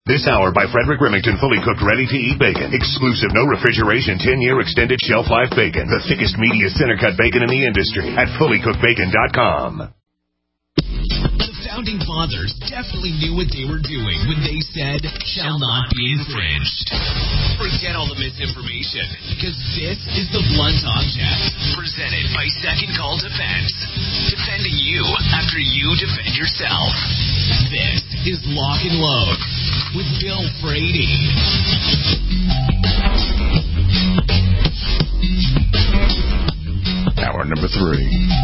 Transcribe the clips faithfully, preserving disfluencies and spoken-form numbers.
This hour by Frederick Remington, fully cooked, ready-to-eat bacon. Exclusive, no refrigeration, ten-year extended shelf life bacon. The thickest, meatiest, center-cut bacon in the industry at fully cooked bacon dot com. The founding fathers definitely knew what they were doing when they said, shall not be infringed. Forget all the misinformation, because this is the Blunt Object, presented by Second Call Defense. Defending you after you defend yourself. This is Lock and Load with Bill Frady. Hour number three.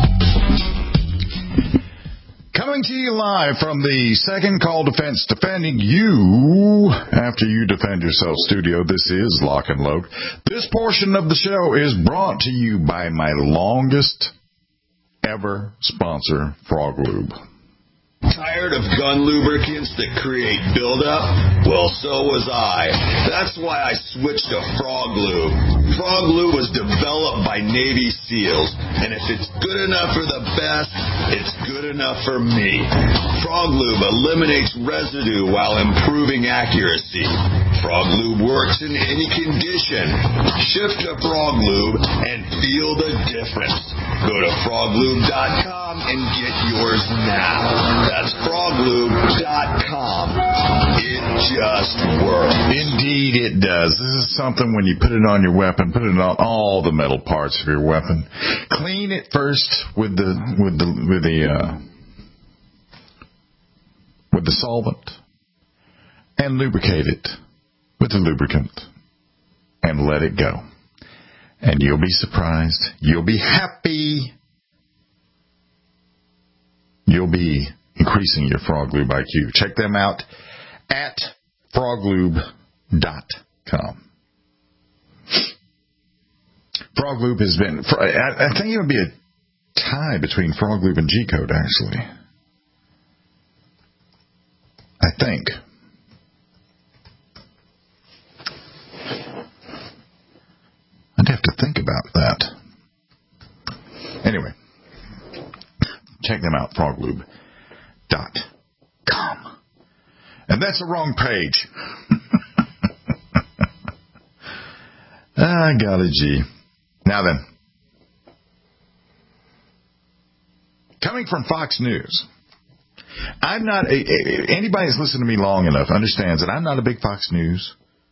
Coming to you live from the Second Call Defense, defending you after you defend yourself studio. This is Lock and Load. This portion of the show is brought to you by my longest ever sponsor, Frog Lube. Tired of gun lubricants that create buildup? Well, so was I. That's why I switched to Frog Lube. Frog Lube was developed by Navy SEALs, and if it's good enough for the best, it's good enough for me. Frog Lube eliminates residue while improving accuracy. Frog Lube works in any condition. Shift to Frog Lube and feel the difference. Go to frog lube dot com and get yours now. That's frog lube dot com. It just works. Indeed it does. This is something when you put it on your weapon, put it on all the metal parts of your weapon. Clean it first with the with the with the uh, with the solvent, and lubricate it with the lubricant, and let it go. And you'll be surprised. You'll be happy. You'll be increasing your Frog Lube I Q. Check them out at frog lube dot com. Frog Lube has been, I think it would be a tie between Frog Lube and G-Code, actually. I think. I'd have to think about that. Anyway, check them out, frog lube dot com. And that's the wrong page. Ah, golly gee. Now then, coming from Fox News, I'm not, a, a, anybody that's listened to me long enough understands that I'm not a big Fox News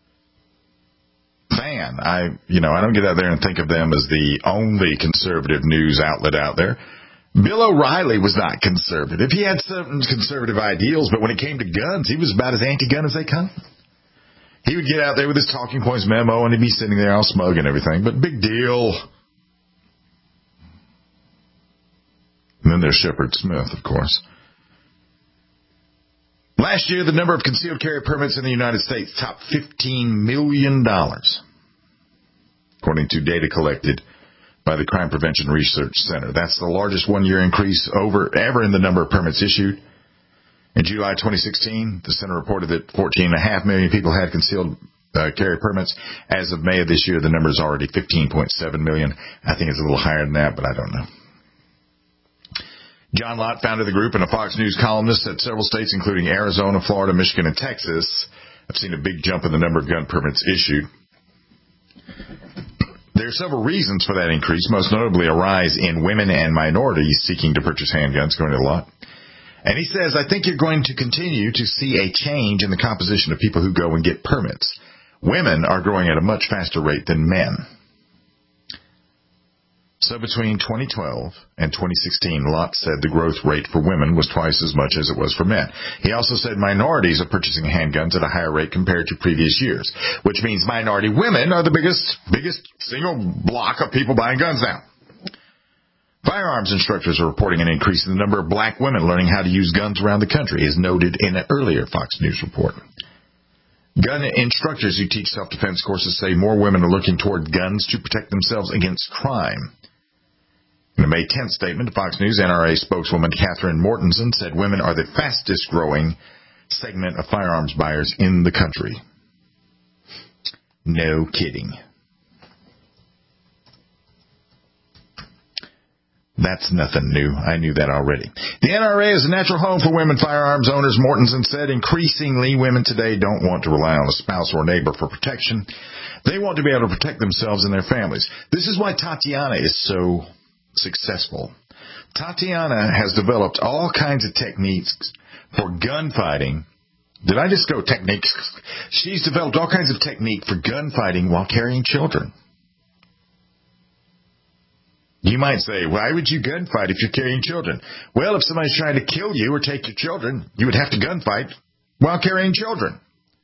fan. I, you know, I don't get out there and think of them as the only conservative news outlet out there. Bill O'Reilly was not conservative. He had some conservative ideals, but when it came to guns, he was about as anti-gun as they come. He would get out there with his talking points memo, and he'd be sitting there all smug and everything, but big deal. And then there's Shepard Smith, of course. Last year, the number of concealed carry permits in the United States topped fifteen million dollars, according to data collected by the Crime Prevention Research Center. That's the largest one-year increase over ever in the number of permits issued. In July twenty sixteen, the center reported that fourteen point five million people had concealed uh, carry permits. As of May of this year, the number is already fifteen point seven million. I think it's a little higher than that, but I don't know. John Lott founded the group and a Fox News columnist, said several states, including Arizona, Florida, Michigan, and Texas, have seen a big jump in the number of gun permits issued. There are several reasons for that increase, most notably a rise in women and minorities seeking to purchase handguns, according to Lott. And he says, I think you're going to continue to see a change in the composition of people who go and get permits. Women are growing at a much faster rate than men. So between twenty twelve and twenty sixteen, Lott said the growth rate for women was twice as much as it was for men. He also said minorities are purchasing handguns at a higher rate compared to previous years, which means minority women are the biggest, biggest single block of people buying guns now. Firearms instructors are reporting an increase in the number of black women learning how to use guns around the country, as noted in an earlier Fox News report. Gun instructors who teach self-defense courses say more women are looking toward guns to protect themselves against crime. In a May tenth statement to Fox News, N R A spokeswoman Catherine Mortensen said women are the fastest growing segment of firearms buyers in the country. No kidding. That's nothing new. I knew that already. The N R A is a natural home for women firearms owners. Mortensen said increasingly women today don't want to rely on a spouse or neighbor for protection. They want to be able to protect themselves and their families. This is why Tatiana is so successful. Tatiana has developed all kinds of techniques for gunfighting. Did I just go techniques? She's developed all kinds of technique for gunfighting while carrying children. You might say, why would you gunfight if you're carrying children? Well, if somebody's trying to kill you or take your children, you would have to gunfight while carrying children.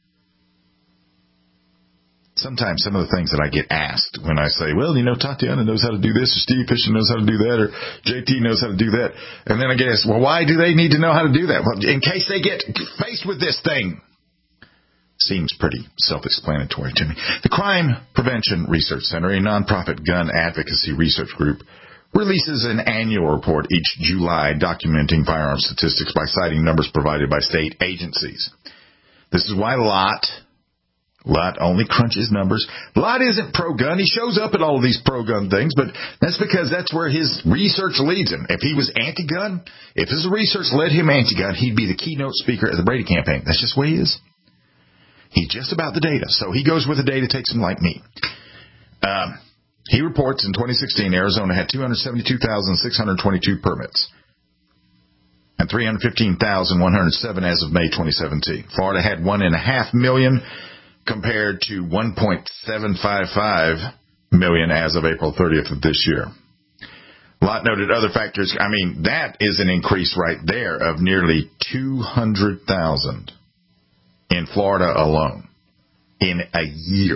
Sometimes some of the things that I get asked when I say, well, you know, Tatiana knows how to do this, or Steve Fisher knows how to do that, or J T knows how to do that. And then I get asked, well, why do they need to know how to do that? Well, in case they get faced with this thing. Seems pretty self-explanatory to me. The Crime Prevention Research Center, a nonprofit gun advocacy research group, releases an annual report each July documenting firearm statistics by citing numbers provided by state agencies. This is why Lott, Lott only crunches numbers. Lott isn't pro-gun. He shows up at all of these pro-gun things, but that's because that's where his research leads him. If he was anti-gun, if his research led him anti-gun, he'd be the keynote speaker at the Brady campaign. That's just the way he is. He's just about the data, so he goes with the data, takes him like me. Um, he reports in twenty sixteen, Arizona had two hundred seventy-two thousand six hundred twenty-two permits and three hundred fifteen thousand one hundred seven as of May twenty seventeen. Florida had one point five million compared to one point seven five five million as of April thirtieth of this year. Lott noted other factors. I mean, that is an increase right there of nearly two hundred thousand. In Florida alone, in a year.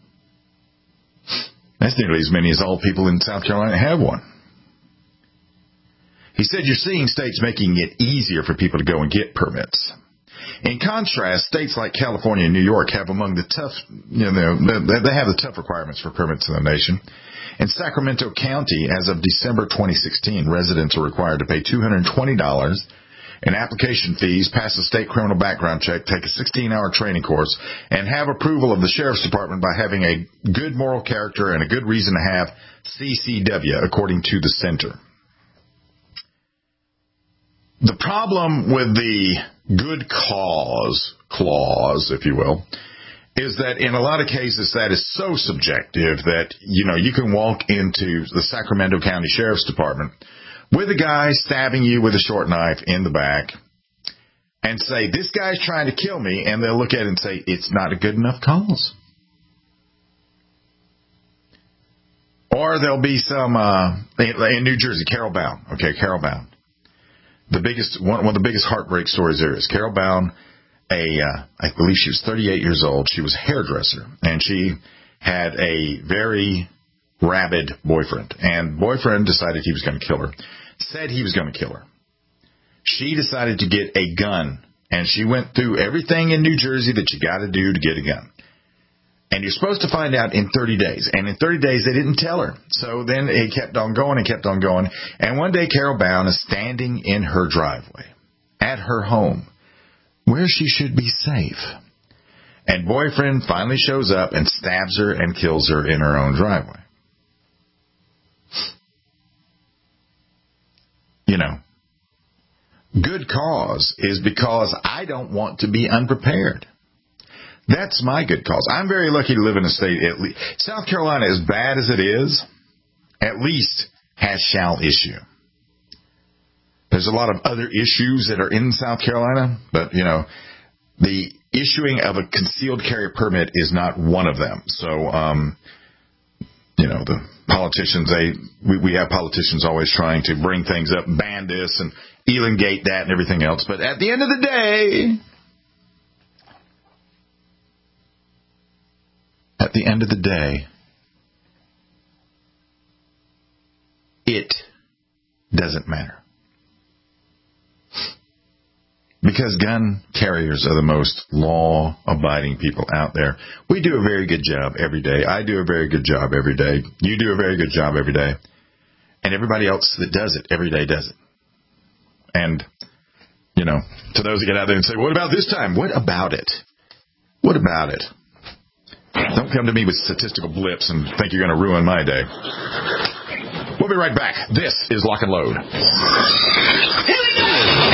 That's nearly as many as all people in South Carolina have one. He said you're seeing states making it easier for people to go and get permits. In contrast, states like California and New York have among the tough, you know, they have the tough requirements for permits in the nation. In Sacramento County, as of December twenty sixteen, residents are required to pay two hundred twenty dollars in application fees, pass a state criminal background check, take a sixteen-hour training course, and have approval of the Sheriff's Department by having a good moral character and a good reason to have C C W, according to the center. The problem with the good cause clause, if you will, is that in a lot of cases that is so subjective that, you know, you can walk into the Sacramento County Sheriff's Department with a guy stabbing you with a short knife in the back and say, this guy's trying to kill me, and they'll look at it and say, it's not a good enough cause. Or there'll be some, uh, in New Jersey, Carol Bound. Okay, Carol Bound. The biggest, one, one of the biggest heartbreak stories there is Carol Bound, a, uh, I believe she was thirty-eight years old. She was a hairdresser, and she had a very rabid boyfriend, and boyfriend decided he was going to kill her, said he was going to kill her. She decided to get a gun, and she went through everything in New Jersey that you got to do to get a gun. And you're supposed to find out in thirty days, and in thirty days they didn't tell her. So then it kept on going and kept on going, and one day Carol Bound is standing in her driveway at her home where she should be safe. And boyfriend finally shows up and stabs her and kills her in her own driveway. You know, good cause is because I don't want to be unprepared. That's my good cause. I'm very lucky to live in a state, at least, South Carolina, as bad as it is, at least has shall issue. There's a lot of other issues that are in South Carolina, but, you know, the issuing of a concealed carry permit is not one of them. So, um, you know, the politicians, they we, we have politicians always trying to bring things up, ban this and elongate that and everything else. But at the end of the day, at the end of the day, it doesn't matter. Because gun carriers are the most law-abiding people out there. We do a very good job every day. I do a very good job every day. You do a very good job every day. And everybody else that does it every day does it. And, you know, to those that get out there and say, what about this time? What about it? What about it? Don't come to me with statistical blips and think you're going to ruin my day. We'll be right back. This is Lock and Load. Here we go!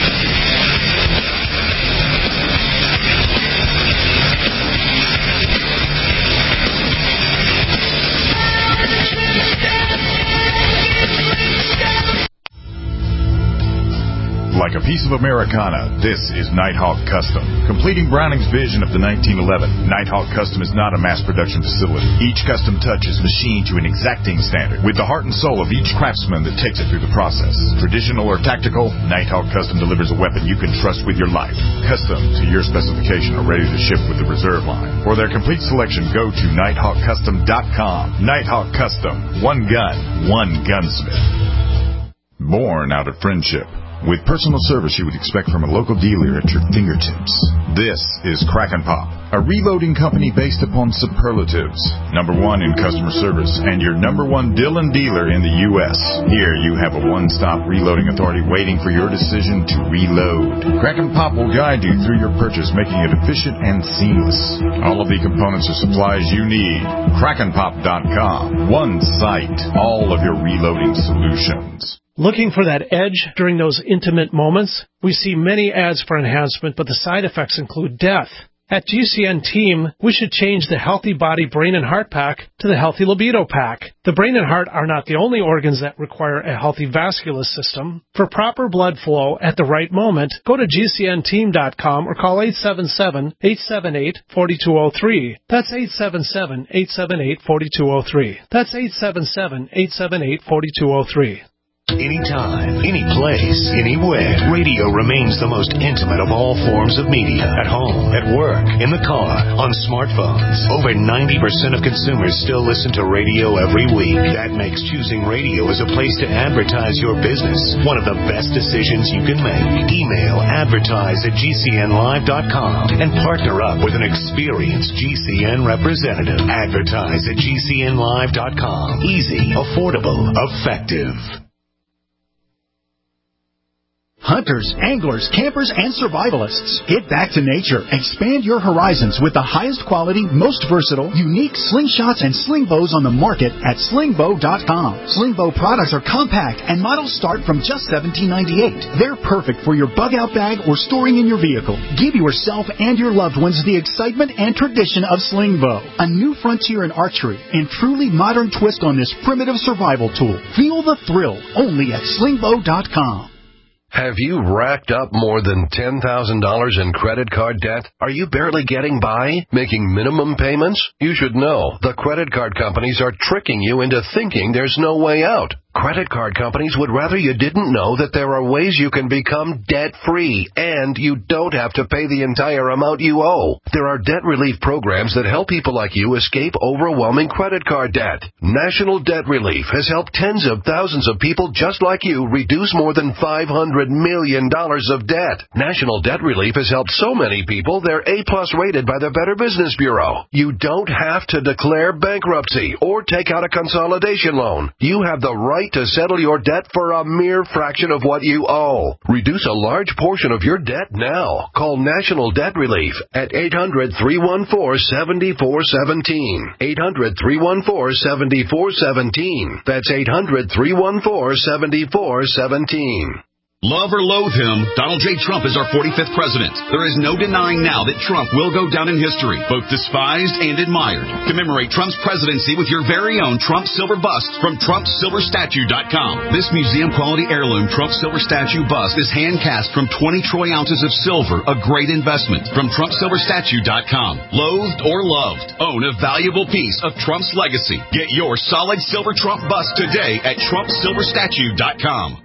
Like a piece of Americana, this is Nighthawk Custom. Completing Browning's vision of the nineteen eleven, Nighthawk Custom is not a mass production facility. Each custom touch is machined to an exacting standard, with the heart and soul of each craftsman that takes it through the process. Traditional or tactical, Nighthawk Custom delivers a weapon you can trust with your life. Custom to your specification or ready to ship with the reserve line. For their complete selection, go to nighthawk custom dot com. Nighthawk Custom. One gun, one gunsmith. Born out of friendship. With personal service you would expect from a local dealer at your fingertips. This is Crack and Pop, a reloading company based upon superlatives. Number one in customer service and your number one Dillon dealer in the U S Here you have a one-stop reloading authority waiting for your decision to reload. Crack and Pop will guide you through your purchase, making it efficient and seamless. All of the components and supplies you need. crack and pop dot com. One site. All of your reloading solutions. Looking for that edge during those intimate moments? We see many ads for enhancement, but the side effects include death. At G C N Team, we should change the Healthy Body Brain and Heart Pack to the Healthy Libido Pack. The brain and heart are not the only organs that require a healthy vascular system. For proper blood flow at the right moment, go to G C N team dot com or call eight seven seven, eight seven eight, four two zero three. That's eight seven seven, eight seven eight, four two zero three. That's eight seven seven, eight seven eight, four two zero three. Anytime, any place, anywhere, radio remains the most intimate of all forms of media. At home, at work, in the car, on smartphones. Over ninety percent of consumers still listen to radio every week. That makes choosing radio as a place to advertise your business one of the best decisions you can make. Email advertise at G C N live dot com and partner up with an experienced G C N representative. Advertise at G C N live dot com. Easy, affordable, effective. Hunters, anglers, campers, and survivalists. Get back to nature. Expand your horizons with the highest quality, most versatile, unique slingshots and sling bows on the market at sling bow dot com. Sling bow products are compact and models start from just seventeen ninety-eight. They're perfect for your bug-out bag or storing in your vehicle. Give yourself and your loved ones the excitement and tradition of sling bow. A new frontier in archery and truly modern twist on this primitive survival tool. Feel the thrill only at sling bow dot com. Have you racked up more than ten thousand dollars in credit card debt? Are you barely getting by, making minimum payments? You should know the credit card companies are tricking you into thinking there's no way out. Credit card companies would rather you didn't know that there are ways you can become debt-free, and you don't have to pay the entire amount you owe. There are debt relief programs that help people like you escape overwhelming credit card debt. National Debt Relief has helped tens of thousands of people just like you reduce more than five hundred million dollars of debt. National Debt Relief has helped so many people they're A-plus rated by the Better Business Bureau. You don't have to declare bankruptcy or take out a consolidation loan. You have the right to settle your debt for a mere fraction of what you owe. Reduce a large portion of your debt now. Call National Debt Relief at eight hundred, three one four, seven four one seven. eight hundred, three one four, seven four one seven. That's eight hundred, three one four, seven four one seven. Love or loathe him, Donald J. Trump is our forty-fifth president. There is no denying now that Trump will go down in history, both despised and admired. Commemorate Trump's presidency with your very own Trump Silver Bust from Trump Silver Statue dot com. This museum-quality heirloom Trump Silver Statue bust is hand-cast from twenty troy ounces of silver, a great investment from Trump Silver Statue dot com. Loathed or loved, own a valuable piece of Trump's legacy. Get your solid silver Trump bust today at Trump Silver Statue dot com.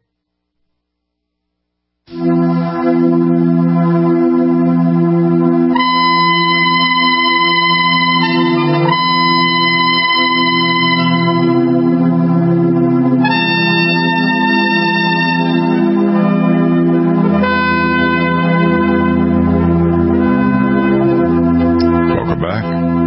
Welcome back.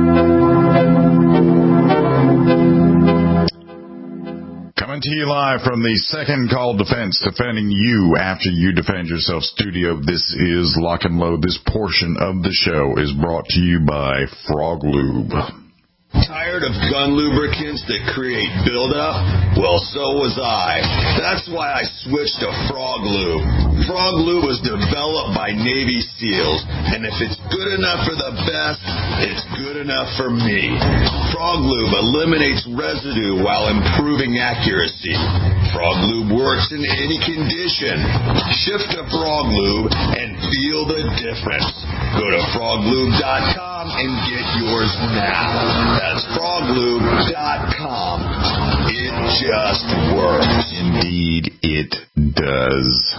Coming to you live from the Second Call Defense, defending you after you defend yourself studio. This is Lock and Load. This portion of the show is brought to you by Frog Lube. Tired of gun lubricants that create buildup? Well, so was I. That's why I switched to Frog Lube. Frog Lube was developed by Navy SEALs, and if it's good enough for the best, it's good enough for me. Frog Lube eliminates residue while improving accuracy. Frog Lube works in any condition. Shift to Frog Lube and feel the difference. Go to frog lube dot com and get yours now. That's frog lube dot com. It just works. Indeed, it does.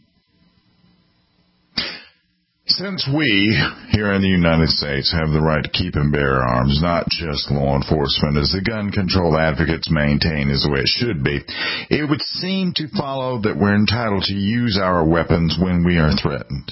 Since we, here in the United States, have the right to keep and bear arms, not just law enforcement, as the gun control advocates maintain is the way it should be, it would seem to follow that we're entitled to use our weapons when we are threatened.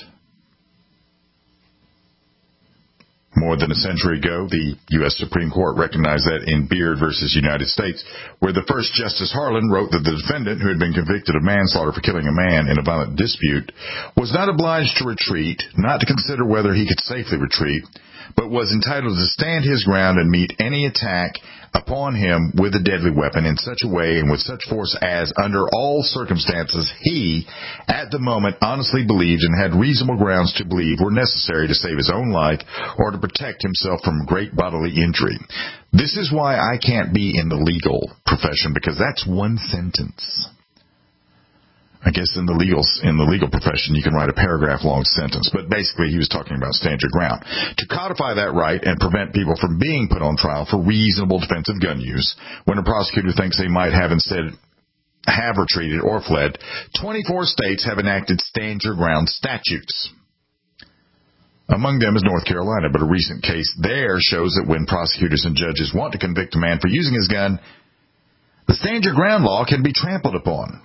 More than a century ago, the U S Supreme Court recognized that in Beard versus United States, where the first Justice Harlan wrote that the defendant, who had been convicted of manslaughter for killing a man in a violent dispute, was not obliged to retreat, not to consider whether he could safely retreat, but was entitled to stand his ground and meet any attack upon him with a deadly weapon in such a way and with such force as, under all circumstances, he, at the moment, honestly believed and had reasonable grounds to believe were necessary to save his own life or to protect himself from great bodily injury. This is why I can't be in the legal profession, because that's one sentence. I guess in the legal in the legal profession, you can write a paragraph-long sentence. But basically, he was talking about stand your ground. To codify that right and prevent people from being put on trial for reasonable defensive gun use, when a prosecutor thinks they might have instead have retreated or fled, twenty-four states have enacted stand your ground statutes. Among them is North Carolina, but a recent case there shows that when prosecutors and judges want to convict a man for using his gun, the stand your ground law can be trampled upon.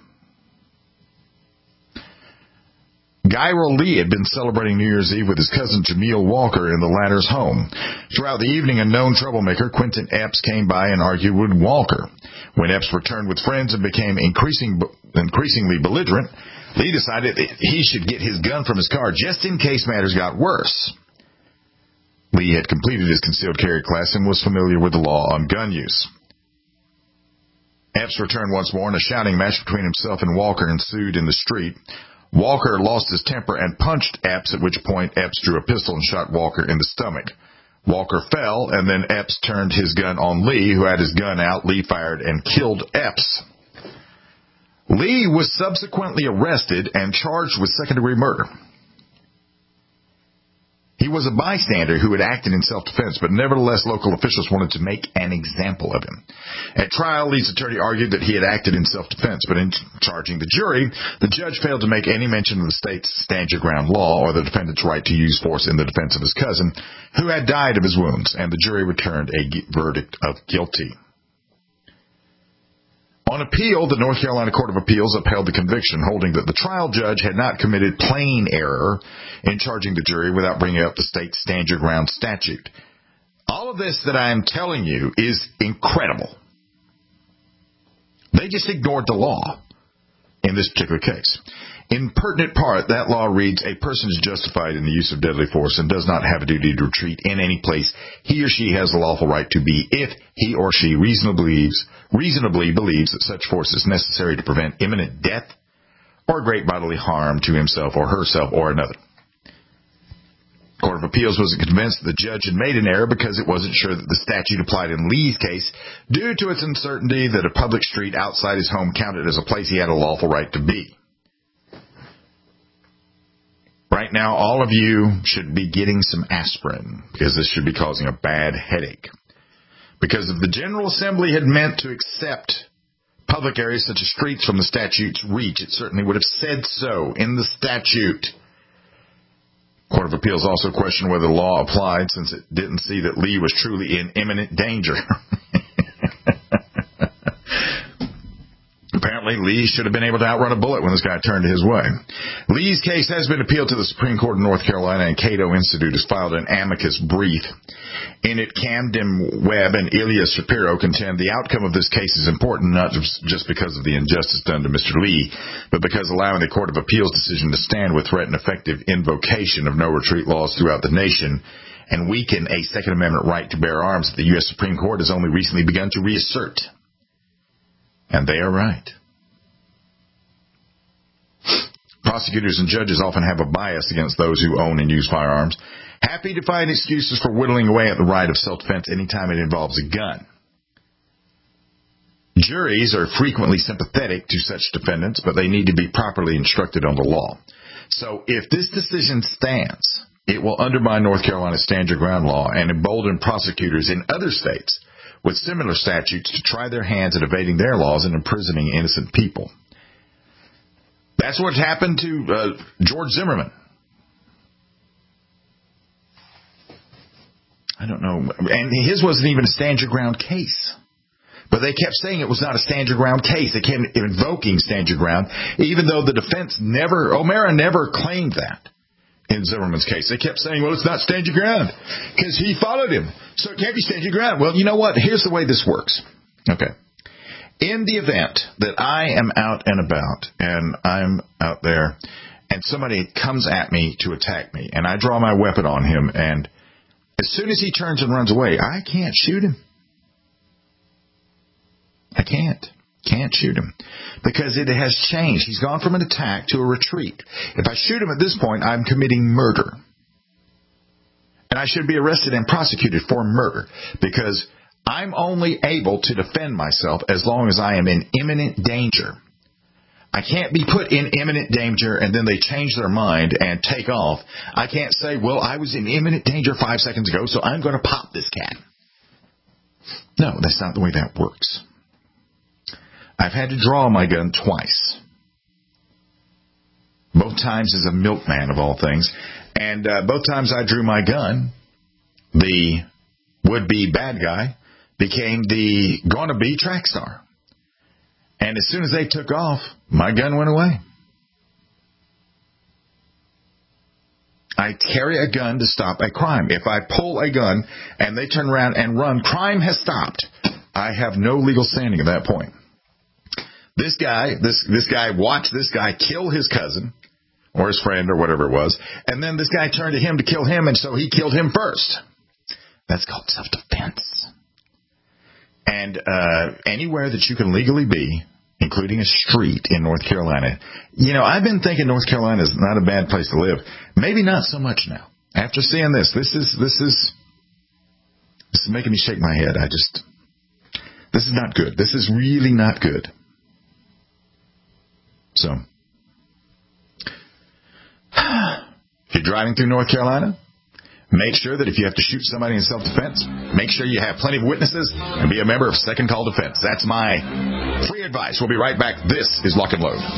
Gyro Lee had been celebrating New Year's Eve with his cousin Jameel Walker in the latter's home. Throughout the evening, a known troublemaker, Quentin Epps, came by and argued with Walker. When Epps returned with friends and became increasing, increasingly belligerent, Lee decided that he should get his gun from his car just in case matters got worse. Lee had completed his concealed carry class and was familiar with the law on gun use. Epps returned once more, and a shouting match between himself and Walker ensued in the street. Walker lost his temper and punched Epps, at which point Epps drew a pistol and shot Walker in the stomach. Walker fell, and then Epps turned his gun on Lee, who had his gun out. Lee fired and killed Epps. Lee was subsequently arrested and charged with second-degree murder. He was a bystander who had acted in self-defense, but nevertheless local officials wanted to make an example of him. At trial, Lee's attorney argued that he had acted in self-defense, but in charging the jury, the judge failed to make any mention of the state's stand your ground law or the defendant's right to use force in the defense of his cousin, who had died of his wounds, and the jury returned a verdict of guilty. On appeal, the North Carolina Court of Appeals upheld the conviction, holding that the trial judge had not committed plain error in charging the jury without bringing up the state's stand your ground statute. All of this that I am telling you is incredible. They just ignored the law in this particular case. In pertinent part, that law reads, a person is justified in the use of deadly force and does not have a duty to retreat in any place he or she has the lawful right to be if he or she reasonably believes, reasonably believes that such force is necessary to prevent imminent death or great bodily harm to himself or herself or another. The Court of Appeals wasn't convinced that the judge had made an error because it wasn't sure that the statute applied in Lee's case due to its uncertainty that a public street outside his home counted as a place he had a lawful right to be. Right now, all of you should be getting some aspirin because this should be causing a bad headache. Because if the General Assembly had meant to accept public areas such as streets from the statute's reach, it certainly would have said so in the statute. The Court of Appeals also questioned whether the law applied since it didn't see that Lee was truly in imminent danger. Apparently, Lee should have been able to outrun a bullet when this guy turned his way. Lee's case has been appealed to the Supreme Court of North Carolina, and Cato Institute has filed an amicus brief. In it, Camden Webb and Ilya Shapiro contend the outcome of this case is important not just because of the injustice done to Mister Lee, but because allowing the Court of Appeals decision to stand would threaten effective invocation of no-retreat laws throughout the nation and weaken a Second Amendment right to bear arms that the U S Supreme Court has only recently begun to reassert. And they are right. Prosecutors and judges often have a bias against those who own and use firearms, happy to find excuses for whittling away at the right of self-defense anytime it involves a gun. Juries are frequently sympathetic to such defendants, but they need to be properly instructed on the law. So if this decision stands, it will undermine North Carolina's stand your ground law and embolden prosecutors in other states with similar statutes to try their hands at evading their laws and imprisoning innocent people. That's what happened to uh, George Zimmerman. I don't know. And his wasn't even a stand your ground case. But they kept saying it was not a stand your ground case. They kept invoking stand your ground, even though the defense never, O'Mara never claimed that in Zimmerman's case. They kept saying, well, it's not stand your ground because he followed him. So it can't be stand your ground. Well, you know what? Here's the way this works. Okay. In the event that I am out and about and I'm out there and somebody comes at me to attack me and I draw my weapon on him, and as soon as he turns and runs away, I can't shoot him. I can't. Can't shoot him. Because it has changed. He's gone from an attack to a retreat. If I shoot him at this point, I'm committing murder. And I should be arrested and prosecuted for murder. Because I'm only able to defend myself as long as I am in imminent danger. I can't be put in imminent danger and then they change their mind and take off. I can't say, well, I was in imminent danger five seconds ago, so I'm going to pop this cat. No, that's not the way that works. I've had to draw my gun twice. Both times as a milkman, of all things. And uh, both times I drew my gun, the would-be bad guy became the gonna-be track star. And as soon as they took off, my gun went away. I carry a gun to stop a crime. If I pull a gun and they turn around and run, crime has stopped. I have no legal standing at that point. This guy, this this guy watched this guy kill his cousin or his friend or whatever it was, and then this guy turned to him to kill him, and so he killed him first. That's called self-defense. And uh, anywhere that you can legally be, including a street in North Carolina, you know, I've been thinking North Carolina is not a bad place to live. Maybe not so much now. After seeing this, this is this is this is making me shake my head. I just this is not good. This is really not good. So, if you're driving through North Carolina, make sure that if you have to shoot somebody in self-defense, make sure you have plenty of witnesses and be a member of Second Call Defense. That's my free advice. We'll be right back. This is Lock and Load.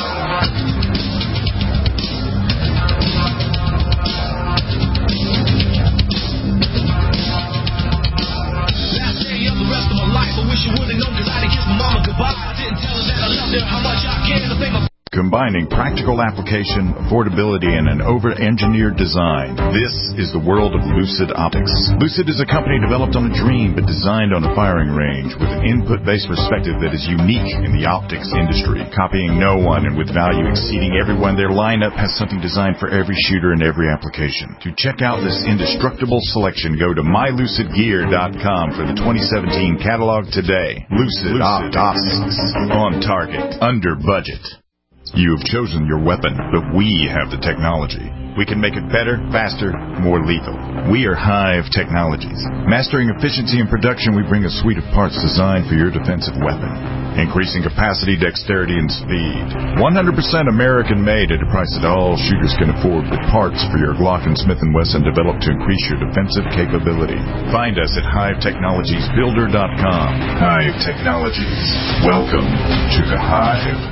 Last day of the rest of my life, I wish you would have known because I didn't kiss my mama goodbye. I didn't tell her that I loved her, how much I care to think my Combining practical application, affordability, and an over-engineered design. This is the world of Lucid Optics. Lucid is a company developed on a dream but designed on a firing range with an input-based perspective that is unique in the optics industry. Copying no one and with value exceeding everyone, their lineup has something designed for every shooter and every application. To check out this indestructible selection, go to my lucid gear dot com for the twenty seventeen catalog today. Lucid, Lucid Optics. On target. Under budget. You have chosen your weapon, but we have the technology. We can make it better, faster, more lethal. We are Hive Technologies. Mastering efficiency and production, we bring a suite of parts designed for your defensive weapon. Increasing capacity, dexterity, and speed. one hundred percent American-made at a price that all shooters can afford, with parts for your Glock and Smith and Wesson developed to increase your defensive capability. Find us at hive technologies builder dot com. Hive Technologies. Welcome to the Hive.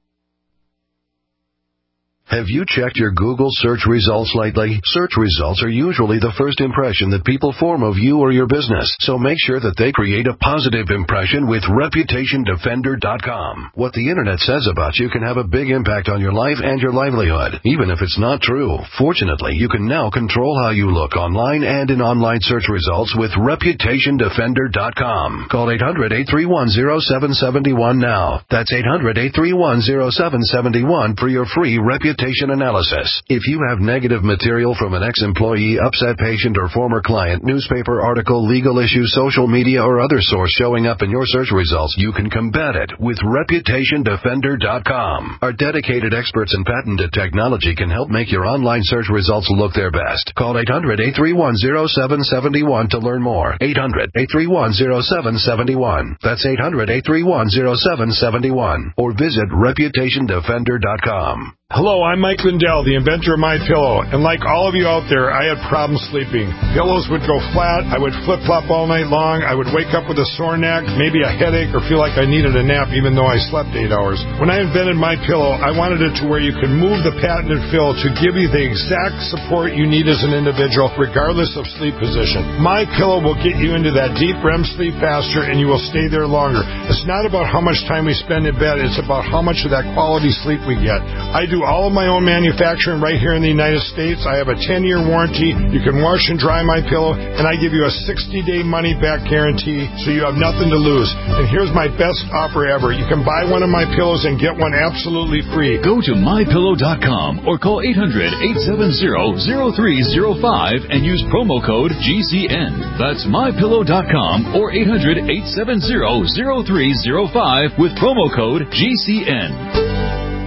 Have you checked your Google search results lately? Search results are usually the first impression that people form of you or your business, so make sure that they create a positive impression with reputation defender dot com. What the internet says about you can have a big impact on your life and your livelihood, even if it's not true. Fortunately, you can now control how you look online and in online search results with reputation defender dot com. Call eight hundred, eight three one, zero seven seven one now. That's eight hundred, eight three one, zero seven seven one for your free reputation reputation analysis. If you have negative material from an ex-employee, upset patient, or former client, newspaper article, legal issue, social media, or other source showing up in your search results, you can combat it with reputation defender dot com. Our dedicated experts in patented technology can help make your online search results look their best. Call eight hundred, eight three one, zero seven seven one to learn more. eight hundred, eight three one, zero seven seven one. That's eight hundred, eight three one, zero seven seven one. Or visit reputation defender dot com. Hello, I'm Mike Lindell, the inventor of MyPillow, and like all of you out there, I had problems sleeping. Pillows would go flat, I would flip-flop all night long, I would wake up with a sore neck, maybe a headache, or feel like I needed a nap even though I slept eight hours. When I invented MyPillow, I wanted it to where you could move the patented fill to give you the exact support you need as an individual, regardless of sleep position. MyPillow will get you into that deep R E M sleep faster, and you will stay there longer. It's not about how much time we spend in bed, it's about how much of that quality sleep we get. I do all of my own manufacturing right here in the United States. I have a ten-year warranty. You can wash and dry my pillow, and I give you a sixty-day money-back guarantee, so you have nothing to lose. And here's my best offer ever. You can buy one of my pillows and get one absolutely free. Go to my pillow dot com or call eight hundred, eight seven zero, zero three zero five and use promo code G C N. That's my pillow dot com or eight hundred, eight seven zero, zero three zero five with promo code G C N.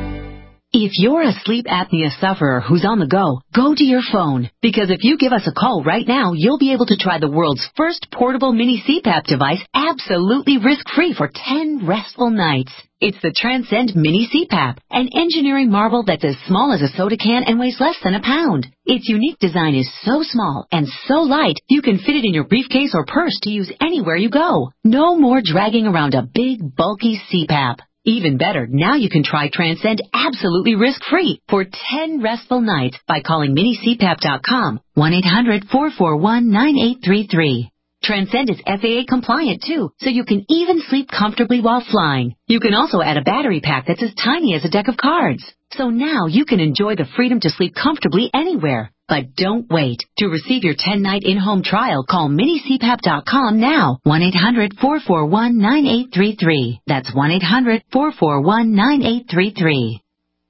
If you're a sleep apnea sufferer who's on the go, go to your phone. Because if you give us a call right now, you'll be able to try the world's first portable mini C PAP device absolutely risk-free for ten restful nights. It's the Transcend Mini C PAP, an engineering marvel that's as small as a soda can and weighs less than a pound. Its unique design is so small and so light, you can fit it in your briefcase or purse to use anywhere you go. No more dragging around a big, bulky C PAP. Even better, now you can try Transcend absolutely risk-free for ten restful nights by calling mini c pap dot com, one eight hundred, four four one, nine eight three three. Transcend is F A A compliant too, so you can even sleep comfortably while flying. You can also add a battery pack that's as tiny as a deck of cards. So now you can enjoy the freedom to sleep comfortably anywhere. But don't wait. To receive your ten-night in-home trial, call mini c pap dot com now, one eight hundred, four four one, nine eight three three. That's one eight hundred, four four one, nine eight three three.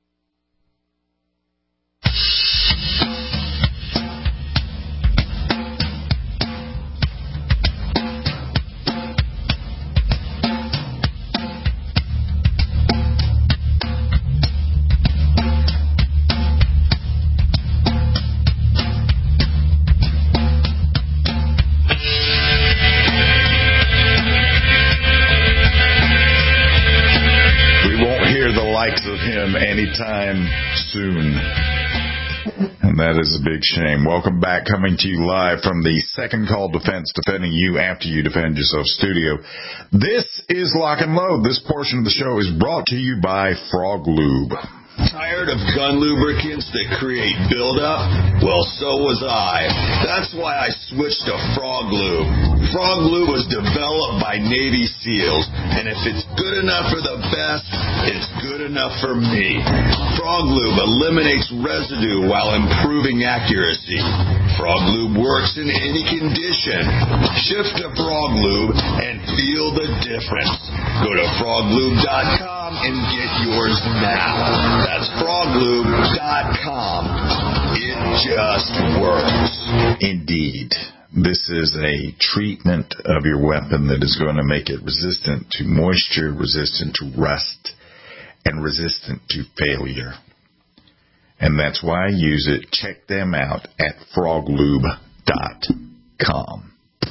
Of him anytime soon. And that is a big shame. Welcome back, coming to you live from the Second Call Defense, defending you after you defend yourself studio. This is Lock and Load. This portion of the show is brought to you by Frog Lube. Tired of gun lubricants that create buildup? Well, so was I. That's why I switched to Frog Lube. Frog Lube was developed by Navy SEALs, and if it's good enough for the best, it's good enough for me. Frog Lube eliminates residue while improving accuracy. Frog Lube works in any condition. Shift to Frog Lube and feel the difference. Go to frog lube dot com and get yours now. That's frog lube dot com. It just works. Indeed. This is a treatment of your weapon that is going to make it resistant to moisture, resistant to rust, and resistant to failure. And that's why I use it. Check them out at frog lube dot com.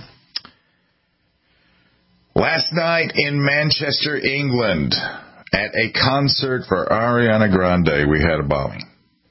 Last night in Manchester, England, at a concert for Ariana Grande, we had a bombing.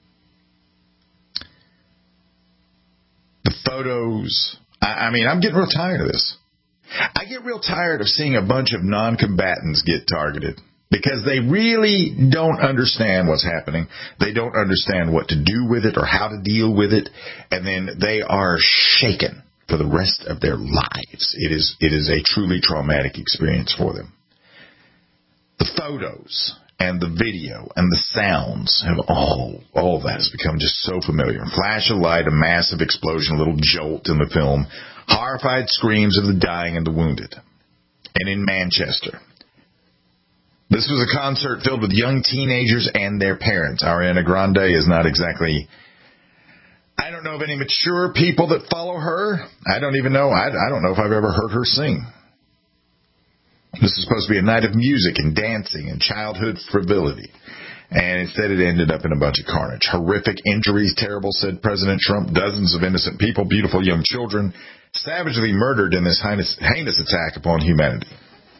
The photos, I, I mean, I'm getting real tired of this. I get real tired of seeing a bunch of non-combatants get targeted because they really don't understand what's happening. They don't understand what to do with it or how to deal with it, and then they are shaken for the rest of their lives. It is it is a truly traumatic experience for them. The photos and the video and the sounds have all, all of that has become just so familiar. Flash of light, a massive explosion, a little jolt in the film, horrified screams of the dying and the wounded. And in Manchester, This was a concert filled with young teenagers and their parents. Ariana Grande is not exactly... I don't know of any mature people that follow her. I don't even know. I, I don't know if I've ever heard her sing. This is supposed to be a night of music and dancing and childhood frivolity. And instead it ended up in a bunch of carnage. Horrific injuries, terrible, said President Trump. Dozens of innocent people, beautiful young children, savagely murdered in this heinous, heinous attack upon humanity.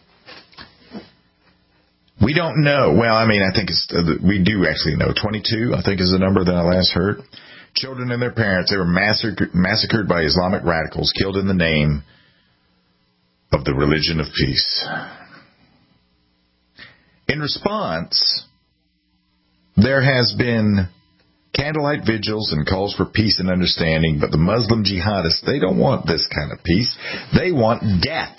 We don't know. Well, I mean, I think it's, uh, we do actually know. twenty-two, I think, is the number that I last heard. Children and their parents, they were massacred, massacred by Islamic radicals, killed in the name of the religion of peace. In response, there has been candlelight vigils and calls for peace and understanding, but the Muslim jihadists, they don't want this kind of peace. They want death.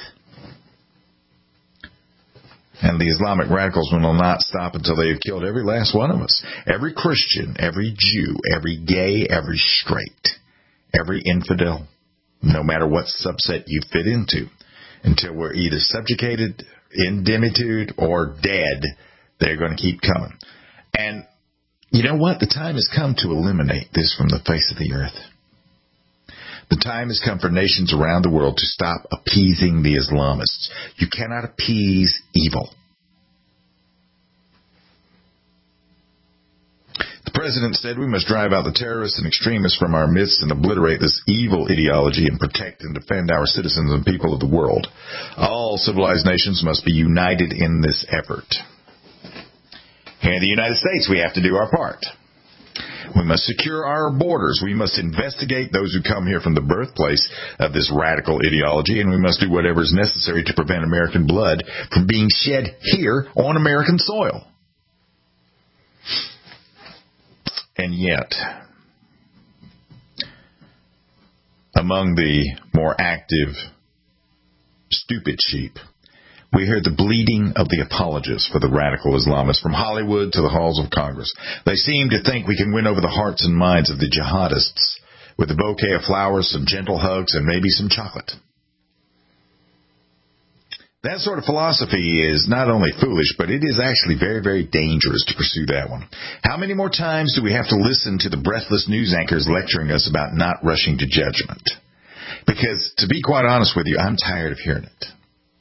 And the Islamic radicals will not stop until they have killed every last one of us. Every Christian, every Jew, every gay, every straight, every infidel, no matter what subset you fit into, until we're either subjugated, indemnitude, or dead, they're going to keep coming. And you know what? The time has come to eliminate this from the face of the earth. The time has come for nations around the world to stop appeasing the Islamists. You cannot appease evil. The president said we must drive out the terrorists and extremists from our midst and obliterate this evil ideology and protect and defend our citizens and people of the world. All civilized nations must be united in this effort. Here in the United States, we have to do our part. We must secure our borders. We must investigate those who come here from the birthplace of this radical ideology, and we must do whatever is necessary to prevent American blood from being shed here on American soil. And yet, among the more active, stupid sheep, we hear the bleating of the apologists for the radical Islamists from Hollywood to the halls of Congress. They seem to think we can win over the hearts and minds of the jihadists with a bouquet of flowers, some gentle hugs, and maybe some chocolate. That sort of philosophy is not only foolish, but it is actually very, very dangerous to pursue that one. How many more times do we have to listen to the breathless news anchors lecturing us about not rushing to judgment? Because, to be quite honest with you, I'm tired of hearing it.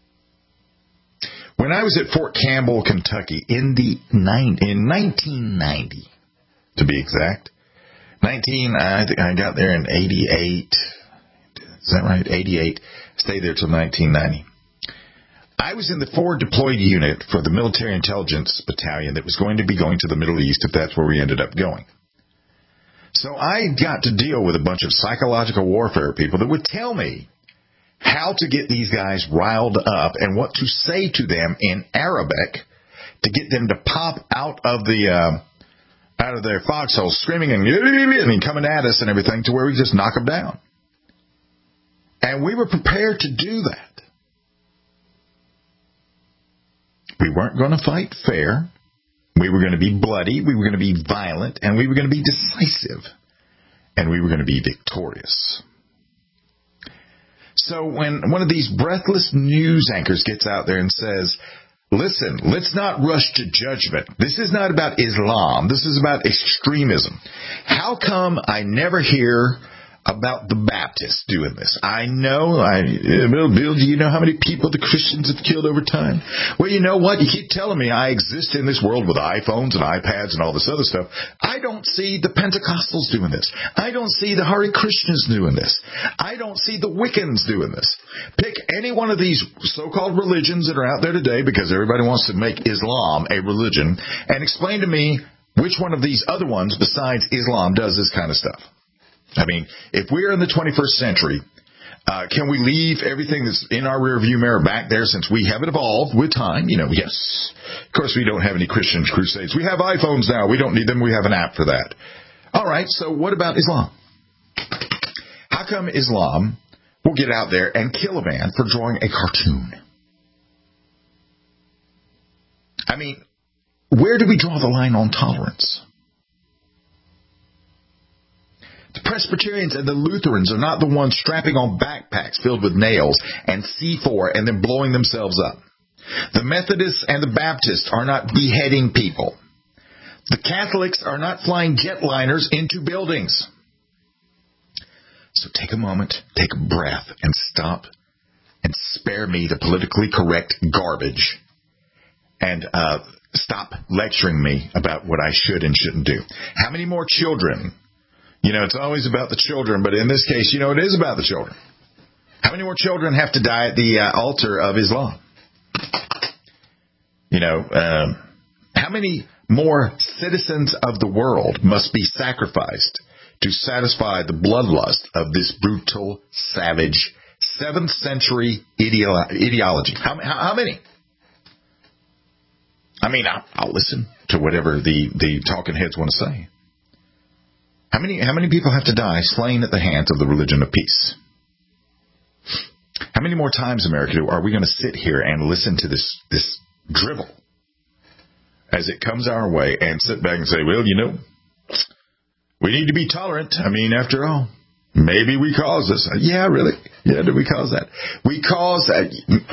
When I was at Fort Campbell, Kentucky, in the nine, in nineteen ninety, to be exact, nineteen, I think I got there in eighty-eight. Is that right? eighty-eight. Stayed there till nineteen ninety. I was in the forward deployed unit for the military intelligence battalion that was going to be going to the Middle East, if that's where we ended up going. So I got to deal with a bunch of psychological warfare people that would tell me how to get these guys riled up and what to say to them in Arabic to get them to pop out of the uh, out of their foxholes, screaming and, and coming at us and everything, to where we just knock them down. And we were prepared to do that. We weren't going to fight fair. We were going to be bloody. We were going to be violent, and we were going to be decisive, and we were going to be victorious. So when one of these breathless news anchors gets out there and says, listen, let's not rush to judgment. This is not about Islam. This is about extremism. How come I never hear about the Baptists doing this? I know, I, Bill, Bill, do you know how many people the Christians have killed over time? Well, you know what? You keep telling me I exist in this world with iPhones and iPads and all this other stuff. I don't see the Pentecostals doing this. I don't see the Hare Krishnas doing this. I don't see the Wiccans doing this. Pick any one of these so-called religions that are out there today, because everybody wants to make Islam a religion, and explain to me which one of these other ones besides Islam does this kind of stuff. I mean, if we're in the twenty-first century, uh, can we leave everything that's in our rearview mirror back there, since we have evolved with time? You know, yes. Of course, we don't have any Christian crusades. We have iPhones now. We don't need them. We have an app for that. All right, so what about Islam? How come Islam will get out there and kill a man for drawing a cartoon? I mean, where do we draw the line on tolerance? The Presbyterians and the Lutherans are not the ones strapping on backpacks filled with nails and C four and then blowing themselves up. The Methodists and the Baptists are not beheading people. The Catholics are not flying jetliners into buildings. So take a moment, take a breath, and stop and spare me the politically correct garbage. And uh, stop lecturing me about what I should and shouldn't do. How many more children? You know, it's always about the children, but in this case, you know, it is about the children. How many more children have to die at the uh, altar of Islam? You know, um, how many more citizens of the world must be sacrificed to satisfy the bloodlust of this brutal, savage, seventh century ideo- ideology? How, how, how many? I mean, I'll, I'll listen to whatever the, the talking heads want to say. How many how many people have to die slain at the hands of the religion of peace? How many more times, America, are we going to sit here and listen to this this drivel as it comes our way and sit back and say, well, you know, we need to be tolerant. I mean, after all, maybe we caused this. Yeah, really? Yeah, did we cause that? We caused that.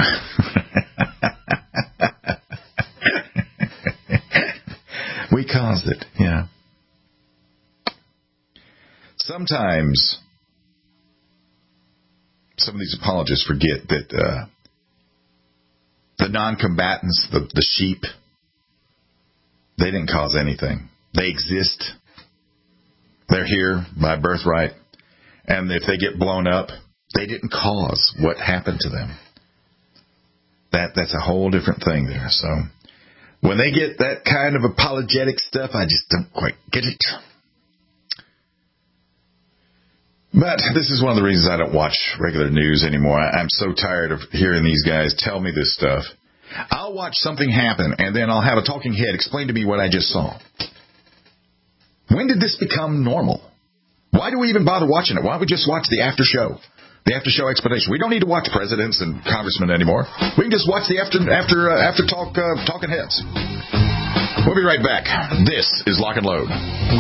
We caused it, yeah. Sometimes some of these apologists forget that uh, the non-combatants, the, the sheep, they didn't cause anything. They exist. They're here by birthright. And if they get blown up, they didn't cause what happened to them. That That's a whole different thing there. So when they get that kind of apologetic stuff, I just don't quite get it. But this is one of the reasons I don't watch regular news anymore. I'm so tired of hearing these guys tell me this stuff. I'll watch something happen, and then I'll have a talking head explain to me what I just saw. When did this become normal? Why do we even bother watching it? Why don't we just watch the after show? The after show explanation. We don't need to watch presidents and congressmen anymore. We can just watch the after after uh, after talk uh, talking heads. We'll be right back. This is Lock and Load.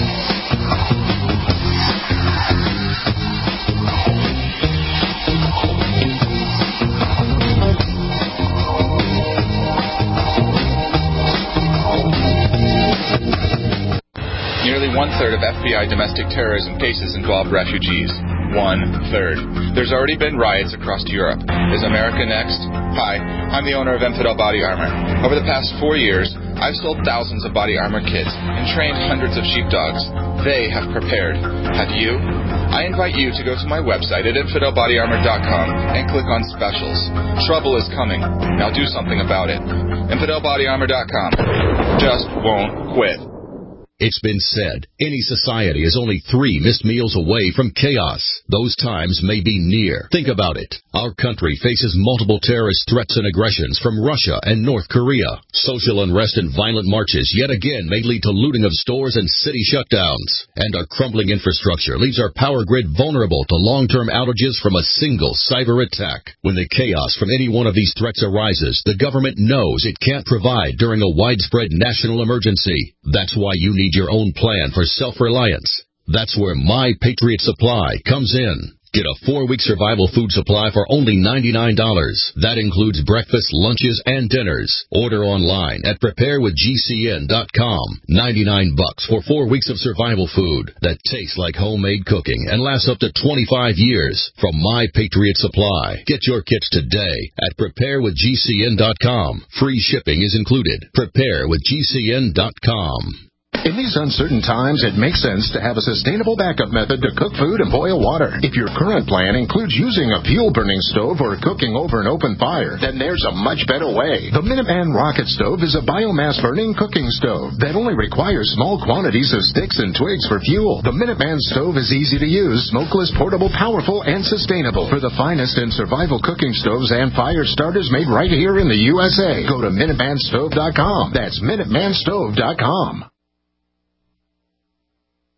Nearly one-third of F B I domestic terrorism cases involve refugees. One-third. There's already been riots across Europe. Is America next? Hi, I'm the owner of Infidel Body Armor. Over the past four years, I've sold thousands of body armor kits and trained hundreds of sheepdogs. They have prepared. Have you? I invite you to go to my website at infidel body armor dot com and click on specials. Trouble is coming. Now do something about it. infidel body armor dot com. Just won't quit. It's been said, any society is only three missed meals away from chaos. Those times may be near. Think about it. Our country faces multiple terrorist threats and aggressions from Russia and North Korea. Social unrest and violent marches yet again may lead to looting of stores and city shutdowns. And our crumbling infrastructure leaves our power grid vulnerable to long-term outages from a single cyber attack. When the chaos from any one of these threats arises, the government knows it can't provide during a widespread national emergency. That's why you need your own plan for self-reliance. That's where My Patriot Supply comes in. Get a four-week survival food supply for only ninety-nine dollars. That includes breakfast, lunches, and dinners. Order online at prepare with G C N dot com. ninety-nine bucks for four weeks of survival food that tastes like homemade cooking and lasts up to twenty-five years from My Patriot Supply. Get your kits today at prepare with G C N dot com. Free shipping is included. prepare with G C N dot com. In these uncertain times, it makes sense to have a sustainable backup method to cook food and boil water. If your current plan includes using a fuel-burning stove or cooking over an open fire, then there's a much better way. The Minuteman Rocket Stove is a biomass-burning cooking stove that only requires small quantities of sticks and twigs for fuel. The Minuteman Stove is easy to use, smokeless, portable, powerful, and sustainable. For the finest in survival cooking stoves and fire starters made right here in the U S A, go to minuteman stove dot com. That's minuteman stove dot com.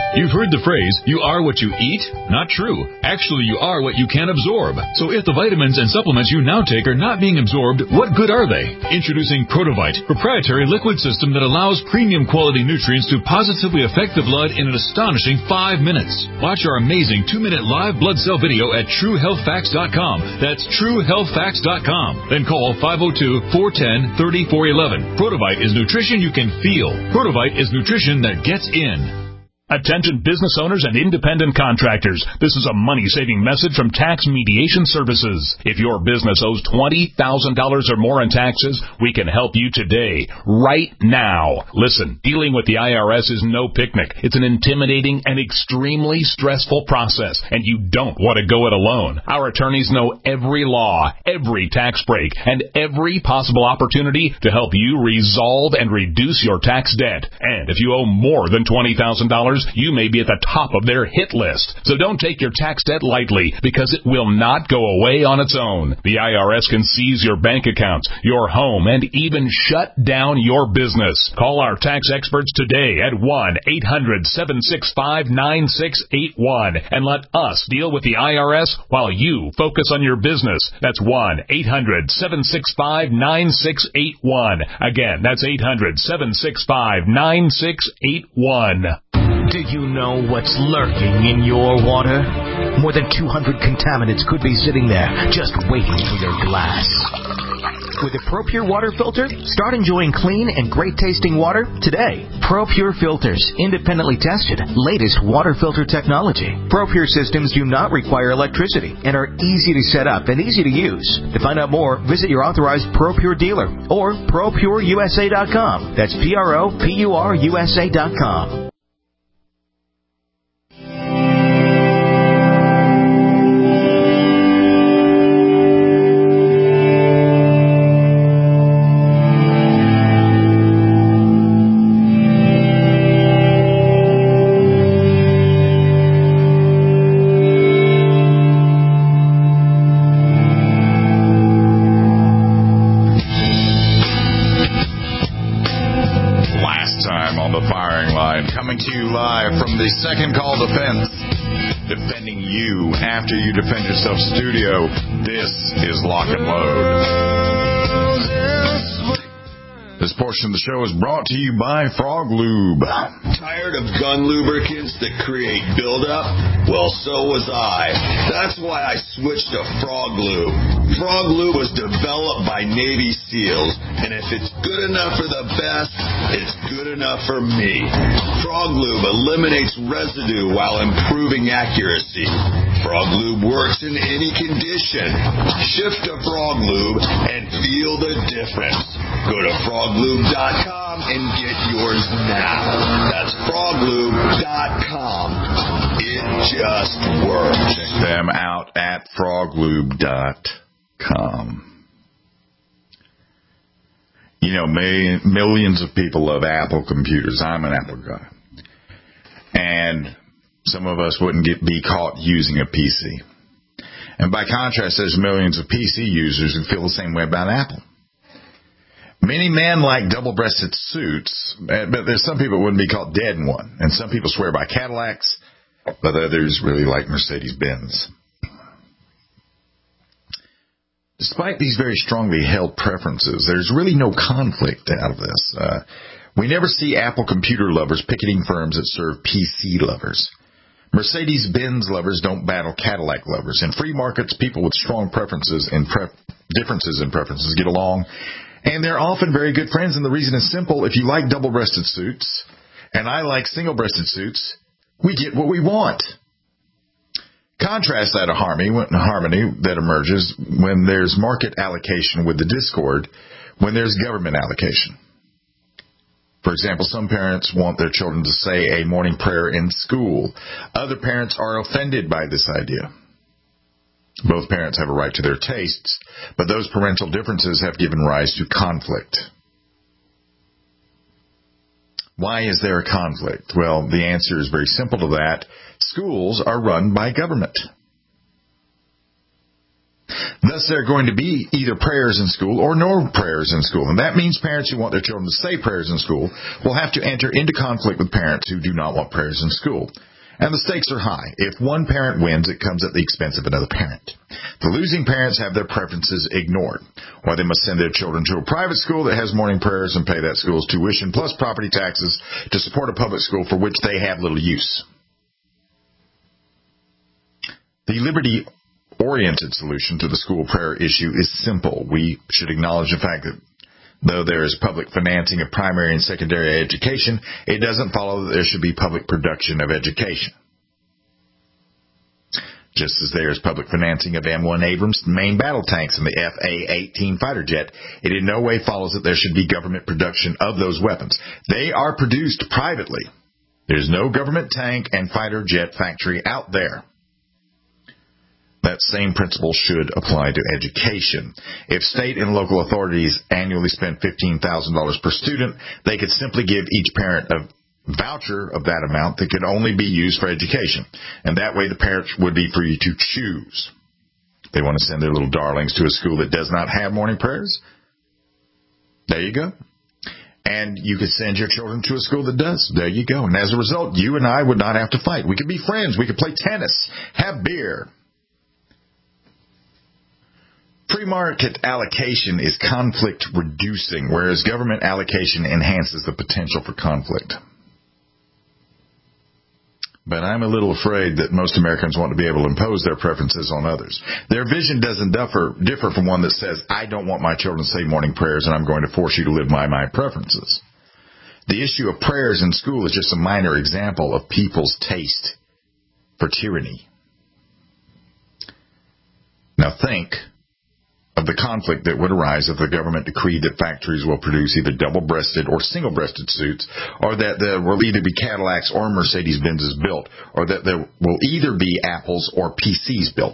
You've heard the phrase, you are what you eat? Not true. Actually, you are what you can absorb. So if the vitamins and supplements you now take are not being absorbed, what good are they? Introducing Protovite, proprietary liquid system that allows premium quality nutrients to positively affect the blood in an astonishing five minutes. Watch our amazing two-minute live blood cell video at true health facts dot com. That's true health facts dot com. Then call five oh two, four one zero, three four one one. Protovite is nutrition you can feel. Protovite is nutrition that gets in. Attention business owners and independent contractors. This is a money-saving message from Tax Mediation Services. If your business owes twenty thousand dollars or more in taxes, we can help you today, right now. Listen, dealing with the I R S is no picnic. It's an intimidating and extremely stressful process, and you don't want to go it alone. Our attorneys know every law, every tax break, and every possible opportunity to help you resolve and reduce your tax debt. And if you owe more than twenty thousand dollars, you may be at the top of their hit list. So don't take your tax debt lightly, because it will not go away on its own. The I R S can seize your bank accounts, your home, and even shut down your business. Call our tax experts today at one eight hundred, seven six five, nine six eight one and let us deal with the I R S while you focus on your business. That's one eight hundred, seven six five, nine six eight one. Again, that's eight hundred, seven six five, nine six eight one. Do you know what's lurking in your water? More than two hundred contaminants could be sitting there, just waiting for your glass. With a ProPure water filter, start enjoying clean and great-tasting water today. ProPure filters, independently tested, latest water filter technology. ProPure systems do not require electricity and are easy to set up and easy to use. To find out more, visit your authorized ProPure dealer or pro pure u s a dot com. That's P R O P U R U S A dot com. Second Call Defense, defending you after you defend yourself studio. This is Lock and Load. This portion of the show is brought to you by Frog Lube. Tired of gun lubricants that create buildup? Well, so was I. That's why I switched to Frog Lube. Frog Lube was developed by Navy SEALs, and if it's good enough for the best, it's good enough for me. Frog Lube eliminates residue while improving accuracy. Frog Lube works in any condition. Shift to Frog Lube and feel the difference. Go to frog lube dot com and get yours now. That's frog lube dot com. It just works. Check them out at frog lube dot com. You know, may, millions of people love Apple computers. I'm an Apple guy. And some of us wouldn't get be caught using a P C. And by contrast, there's millions of P C users who feel the same way about Apple. Many men like double-breasted suits, but there's some people who wouldn't be caught dead in one. And some people swear by Cadillacs, but others really like Mercedes-Benz. Despite these very strongly held preferences, there's really no conflict out of this. Uh, we never see Apple computer lovers picketing firms that serve P C lovers. Mercedes-Benz lovers don't battle Cadillac lovers. In free markets, people with strong preferences and pref- differences in preferences get along, and they're often very good friends. And the reason is simple. If you like double-breasted suits, and I like single-breasted suits, we get what we want. Contrast that harmony, harmony that emerges when there's market allocation with the discord, when there's government allocation. For example, some parents want their children to say a morning prayer in school. Other parents are offended by this idea. Both parents have a right to their tastes, but those parental differences have given rise to conflict. Why is there a conflict? Well, the answer is very simple to that. Schools are run by government. Thus, there are going to be either prayers in school or no prayers in school. And that means parents who want their children to say prayers in school will have to enter into conflict with parents who do not want prayers in school. And the stakes are high. If one parent wins, it comes at the expense of another parent. The losing parents have their preferences ignored, or they must send their children to a private school that has morning prayers and pay that school's tuition plus property taxes to support a public school for which they have little use. The liberty-oriented solution to the school prayer issue is simple. We should acknowledge the fact that though there is public financing of primary and secondary education, it doesn't follow that there should be public production of education. Just as there is public financing of M one Abrams main battle tanks and the F A eighteen fighter jet, it in no way follows that there should be government production of those weapons. They are produced privately. There's no government tank and fighter jet factory out there. That same principle should apply to education. If state and local authorities annually spend fifteen thousand dollars per student, they could simply give each parent a voucher of that amount that could only be used for education. And that way the parents would be free to choose. They want to send their little darlings to a school that does not have morning prayers? There you go. And you could send your children to a school that does. There you go. And as a result, you and I would not have to fight. We could be friends. We could play tennis, have beer. Free market allocation is conflict reducing, whereas government allocation enhances the potential for conflict. But I'm a little afraid that most Americans want to be able to impose their preferences on others. Their vision doesn't differ, differ from one that says, I don't want my children to say morning prayers and I'm going to force you to live by my preferences. The issue of prayers in school is just a minor example of people's taste for tyranny. Now think of the conflict that would arise if the government decreed that factories will produce either double-breasted or single-breasted suits, or that there will either be Cadillacs or Mercedes-Benzes built, or that there will either be Apples or P Cs built.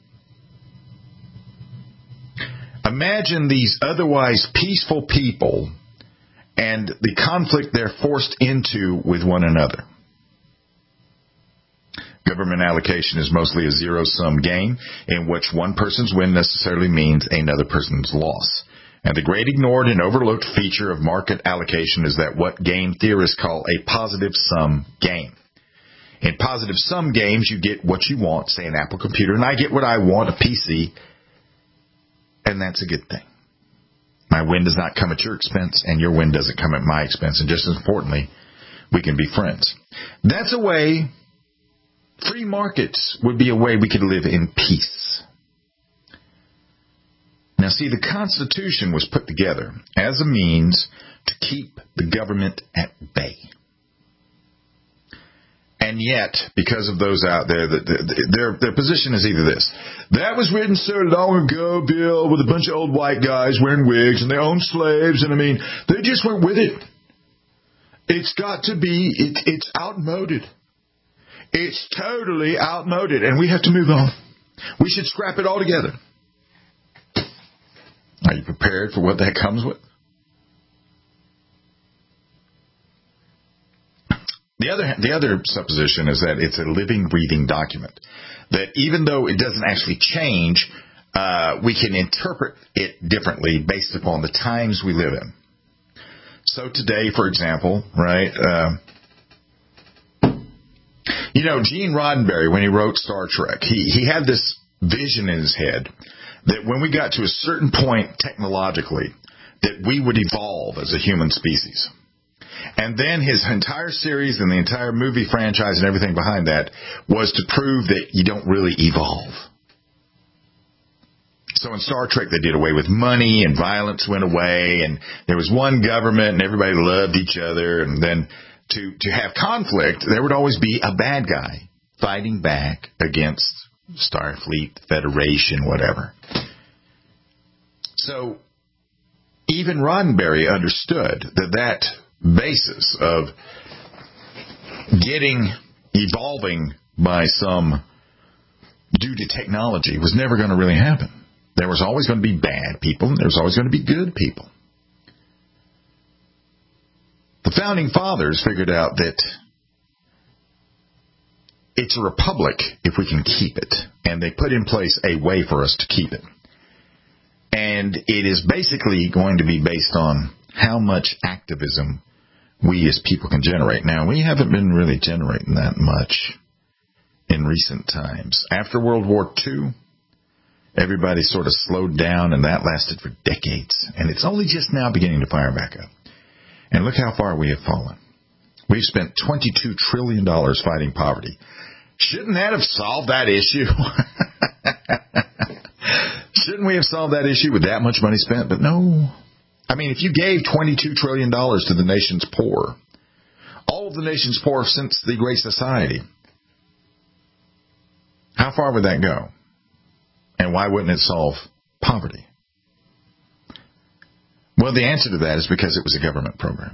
Imagine these otherwise peaceful people and the conflict they're forced into with one another. Government allocation is mostly a zero-sum game in which one person's win necessarily means another person's loss. And the great ignored and overlooked feature of market allocation is that what game theorists call a positive-sum game. In positive-sum games, you get what you want, say an Apple computer, and I get what I want, a P C, and that's a good thing. My win does not come at your expense, and your win doesn't come at my expense. And just as importantly, we can be friends. That's a way... Free markets would be a way we could live in peace. Now, see, the Constitution was put together as a means to keep the government at bay. And yet, because of those out there, the, the, their, their position is either this. That was written so long ago, Bill, with a bunch of old white guys wearing wigs, and they owned slaves, and I mean, they just went with it. It's got to be, it, it's outmoded. It's totally outmoded, and we have to move on. We should scrap it all together. Are you prepared for what that comes with? The other, the other supposition is that it's a living, breathing document. That even though it doesn't actually change, uh, we can interpret it differently based upon the times we live in. So today, for example, right... Uh, You know, Gene Roddenberry, when he wrote Star Trek, he, he had this vision in his head that when we got to a certain point technologically, that we would evolve as a human species. And then his entire series and the entire movie franchise and everything behind that was to prove that you don't really evolve. So in Star Trek, they did away with money and violence went away and there was one government and everybody loved each other. And then to, to have conflict, there would always be a bad guy fighting back against Starfleet, Federation, whatever. So even Roddenberry understood that that basis of getting, evolving by some due to technology was never going to really happen. There was always going to be bad people, and there was always going to be good people. The Founding Fathers figured out that it's a republic if we can keep it, and they put in place a way for us to keep it. And it is basically going to be based on how much activism we as people can generate. Now, we haven't been really generating that much in recent times. After World War Two, everybody sort of slowed down, and that lasted for decades. And it's only just now beginning to fire back up. And look how far we have fallen. We've spent twenty-two trillion dollars fighting poverty. Shouldn't that have solved that issue? Shouldn't we have solved that issue with that much money spent? But no. I mean, if you gave twenty-two trillion dollars to the nation's poor, all of the nation's poor since the Great Society, how far would that go? And why wouldn't it solve poverty? Well, the answer to that is because it was a government program.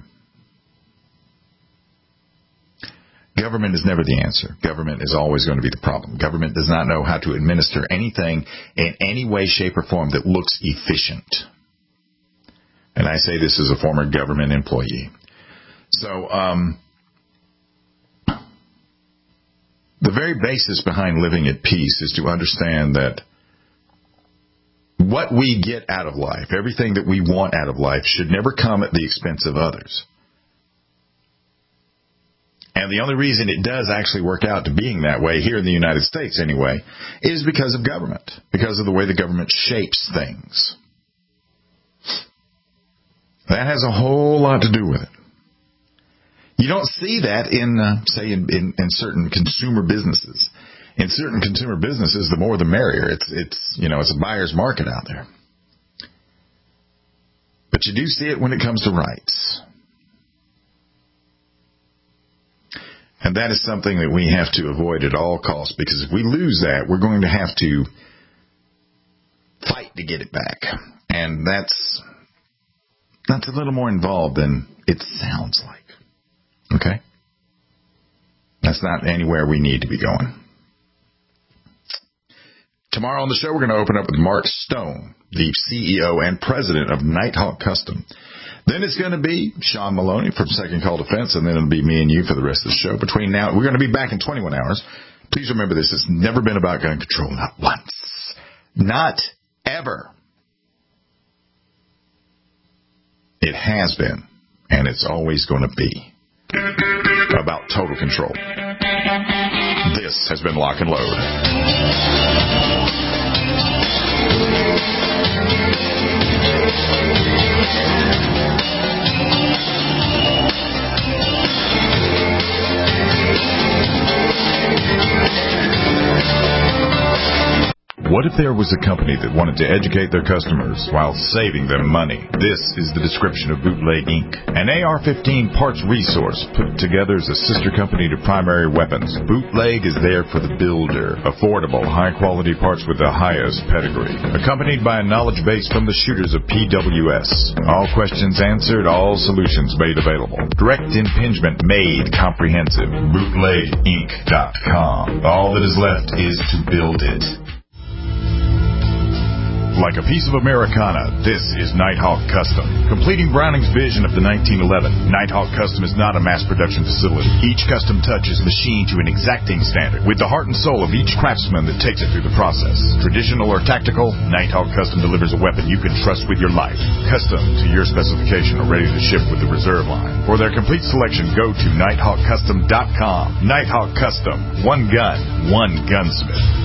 Government is never the answer. Government is always going to be the problem. Government does not know how to administer anything in any way, shape, or form that looks efficient. And I say this as a former government employee. So, um, the very basis behind living at peace is to understand that what we get out of life, everything that we want out of life, should never come at the expense of others. And the only reason it does actually work out to being that way, here in the United States anyway, is because of government, because of the way the government shapes things. That has a whole lot to do with it. You don't see that in, uh, say, in, in, in certain consumer businesses. In certain consumer businesses, the more the merrier. It's, it's, you know, it's a buyer's market out there. But you do see it when it comes to rights. And that is something that we have to avoid at all costs, because if we lose that, we're going to have to fight to get it back. And that's, that's a little more involved than it sounds like. Okay? That's not anywhere we need to be going. Tomorrow on the show, we're going to open up with Mark Stone, the C E O and president of Nighthawk Custom. Then it's going to be Sean Maloney from Second Call Defense, and then it'll be me and you for the rest of the show. Between now, we're going to be back in twenty-one hours. Please remember this. It's never been about gun control. Not once. Not ever. It has been, and it's always going to be about total control. This has been Lock and Load. What if there was a company that wanted to educate their customers while saving them money? This is the description of Bootleg Incorporated. An A R fifteen parts resource put together as a sister company to Primary Weapons. Bootleg is there for the builder. Affordable, high-quality parts with the highest pedigree. Accompanied by a knowledge base from the shooters of P W S. All questions answered, all solutions made available. Direct impingement made comprehensive. Bootleg Inc dot com. All that is left is to build it. Like a piece of Americana, this is Nighthawk Custom. Completing Browning's vision of the nineteen eleven, Nighthawk Custom is not a mass production facility. Each custom touch is machined to an exacting standard, with the heart and soul of each craftsman that takes it through the process. Traditional or tactical, Nighthawk Custom delivers a weapon you can trust with your life. Custom to your specification or ready to ship with the reserve line. For their complete selection, go to Nighthawk Custom dot com. Nighthawk Custom. One gun, one gunsmith.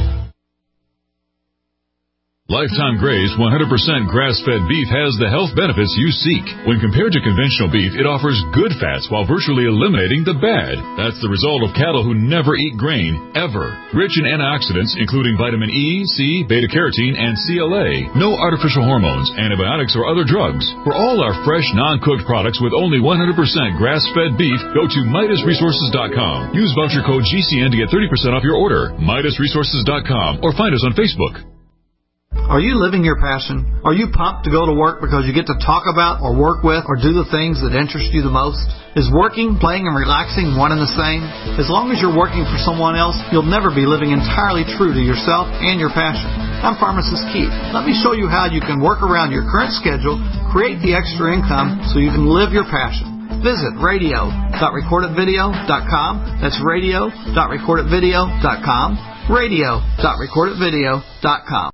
Lifetime Graze one hundred percent grass-fed beef has the health benefits you seek. When compared to conventional beef, it offers good fats while virtually eliminating the bad. That's the result of cattle who never eat grain, ever. Rich in antioxidants, including vitamin E, C, beta-carotene, and C L A. No artificial hormones, antibiotics, or other drugs. For all our fresh, non-cooked products with only one hundred percent grass-fed beef, go to Midas Resources dot com. Use voucher code G C N to get thirty percent off your order. Midas Resources dot com, or find us on Facebook. Are you living your passion? Are you pumped to go to work because you get to talk about or work with or do the things that interest you the most? Is working, playing, and relaxing one and the same? As long as you're working for someone else, you'll never be living entirely true to yourself and your passion. I'm Pharmacist Keith. Let me show you how you can work around your current schedule, create the extra income so you can live your passion. Visit radio dot record it video dot com. That's radio dot record it video dot com. radio dot record it video dot com.